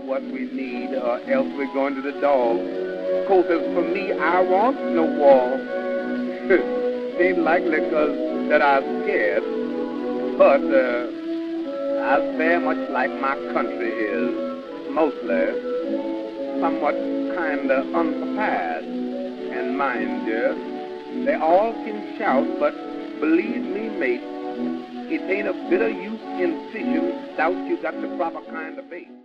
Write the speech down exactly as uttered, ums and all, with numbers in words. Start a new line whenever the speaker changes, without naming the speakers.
what we need, or else we're going to the dog. Course, as for me, I want no war. Ain't likely 'cause that I'm scared, but uh, I very much like my country is, mostly somewhat kind of unprepared. And mind you, they all can shout, but believe me, mate, it ain't a bit of use in fishing without you got the proper kind of bait.